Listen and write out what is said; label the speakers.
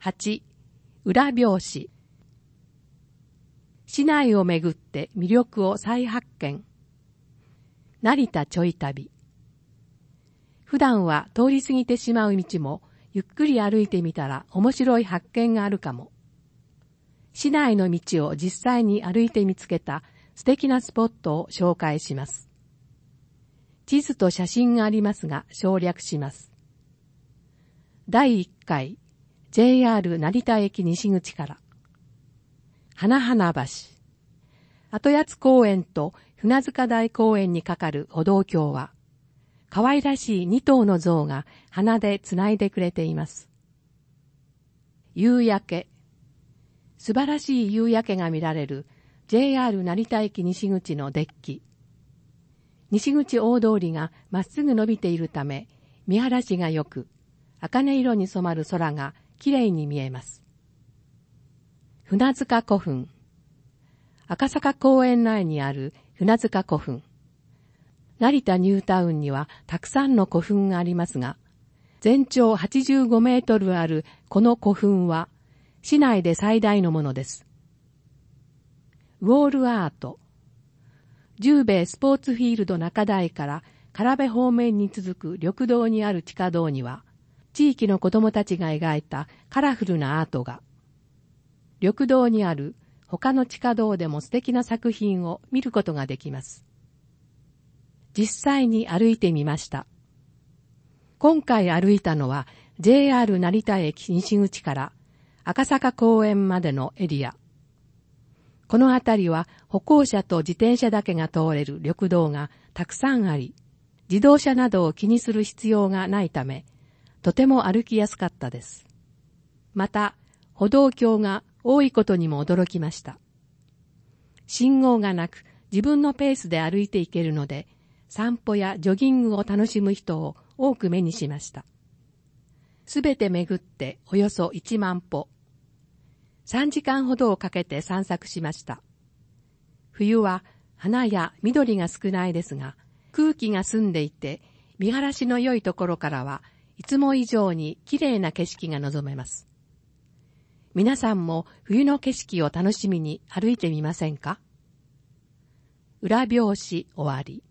Speaker 1: 8、裏表紙。市内をめぐって魅力を再発見。成田ちょい旅。普段は通り過ぎてしまう道もゆっくり歩いてみたら面白い発見があるかも。市内の道を実際に歩いて見つけた素敵なスポットを紹介します。地図と写真がありますが省略します。第1回 JR 成田駅西口から花々橋。後谷公園と船塚台公園にかかる歩道橋は可愛らしい2頭の象が花でつないでくれています。夕焼け。素晴らしい夕焼けが見られる JR 成田駅西口のデッキ。西口大通りがまっすぐ伸びているため見晴らしが良く、茜色に染まる空がきれいに見えます。船塚古墳。赤坂公園内にある船塚古墳。成田ニュータウンにはたくさんの古墳がありますが、全長85メートルあるこの古墳は市内で最大のものです。ウォールアート。十兵衛スポーツフィールド中台から唐部方面に続く緑道にある地下道には、地域の子供たちが描いたカラフルなアートが、緑道にある他の地下道でも素敵な作品を見ることができます。実際に歩いてみました。今回歩いたのは JR 成田駅西口から赤坂公園までのエリア。この辺りは歩行者と自転車だけが通れる緑道がたくさんあり、自動車などを気にする必要がないため、とても歩きやすかったです。また、歩道橋が多いことにも驚きました。信号がなく自分のペースで歩いていけるので、散歩やジョギングを楽しむ人を多く目にしました。すべて巡っておよそ1万歩。3時間ほどをかけて散策しました。冬は花や緑が少ないですが、空気が澄んでいて、見晴らしの良いところからはいつも以上に綺麗な景色が望めます。皆さんも冬の景色を楽しみに歩いてみませんか？裏表紙終わり。